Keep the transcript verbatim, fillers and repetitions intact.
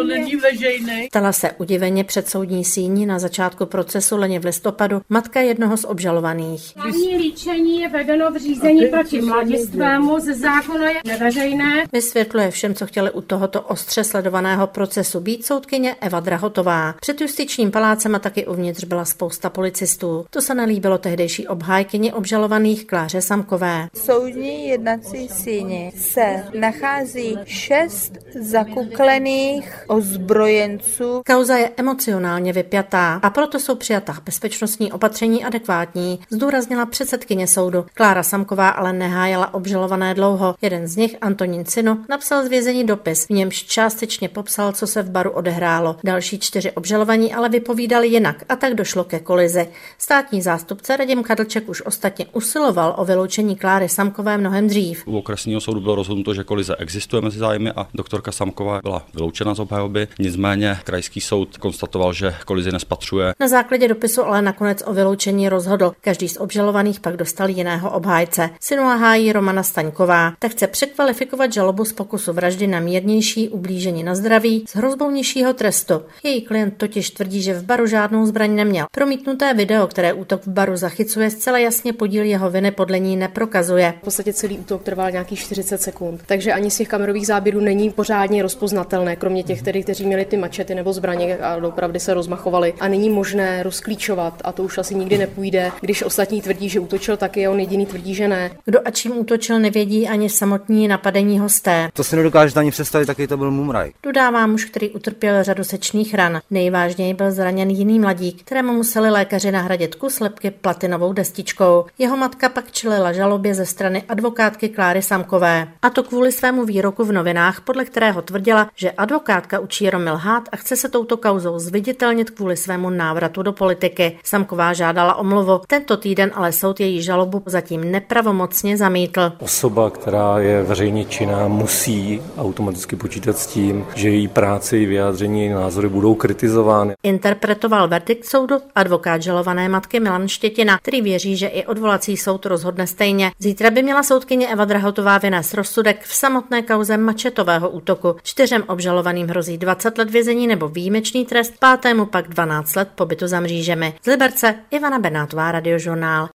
to není veřejný. Ptala se udiveně před soudní síní na začátku procesu leně v listopadu matka jednoho z obžalovaných. Hlavní líčení je vedeno v řízení proti mladistvému, ze zákona je neveřejné. Vysvětluje všem, co chtěli u tohoto ostře sledovaného procesu být, soudkyně Eva Drahotová. Před justičním palácem a taky uvnitř byla spousta policistů. To se nelíbilo tehdejší obhájkyni obžalovaných Kláře Samkové. V soudní jednací síni se nachází šest zakuklených ozbrojenců. Kauza je emocionálně vypjatá a proto jsou přijatá bezpečnostní opatření adekvátní, zdůraznila předsedkyně soudu. Klára Samková ale nehájela obžalované dlouho. Jeden z nich, Antonín Cino, napsal z vězení dopis, v němž částečně popsal, co se v baru odehrálo. Další čtyři obžalovaní ale vypovídali jinak a tak došlo ke kolizi. Státní zástupce Radim Kadlček už ostatně usiloval o vyloučení Kláry Samkové mnohem dřív. U okresního soudu bylo rozhodnuto, že kolize existuje mezi zájmy a doktorka Samková byla vyloučena z obhajoby. Nicméně krajský soud konstatoval, že kolizi nespatřuje. Na základě dopisu ale nakonec o vyloučení rozhodl. Každý z obžalovaných pak dostal jiného obhájce. Sinula hájí Romana Staňková. Ta chce překvalifikovat žalobu z pokusu vraždy na mírnější ublížení na zdraví s hrozbou nižšího trestu. Její klient totiž tvrdí, že v baru žádnou zbraň neměl. Promítnuté video, které útok v baru zachycuje, zcela jasně podíl jeho viny podle ní neprokazuje. V podstatě celý útok trval nějakých čtyřicet sekund, takže ani z těch kamerových záběrů není pořádně rozpoznatelné, kromě těch, tedy, kteří měli ty mačety nebo zbraně a opravdu se rozmachovali. A není možné rozklíčovat, a to už asi nikdy nepůjde, když ostatní tvrdí, že útočil taky, a on jediný tvrdí, že ne. Kdo a čím útočil, nevědí ani samotní napadení hosté. To si nedokážete ani představit, jaký to byl mumraj. Dodává muž, který utrpěl řadu sečných ran. Nejvážněji byl zraněn jiný mladík, kterému museli lékaři nahradit kus lebky platinovou destičkou. Jeho matka pak čelila žalobě ze strany advokátky Kláry Samkové. A to kvůli svému výroku v novinách, podle kterého tvrdila, že advokátka učí Romy lhát a chce se touto kauzou zviditelnit kvůli svému návratu do politiky. Samková žádala omluvu. Tento týden ale soud její žalobu zatím nepravomocně zamítl. Osoba, která je veřejně činná, musí automaticky počítat s tím, že její práce i vyjádření, její názory budou kritizovány. Interpretoval verdikt soudu advokát žalované matky Milan Štětina, který věří, že i odvolací soud rozhodne stejně. Zítra by měla soudkyně Eva Drahotová vynést rozsudek v samotné kauze mačetového útoku. Čtyřem obžalovaným hrozí dvacet let vězení nebo výjimečný trest, pátému pak dvanáct let pobytu za mřížemi. Z Liberce Ivana Benátová, Radiožurnál.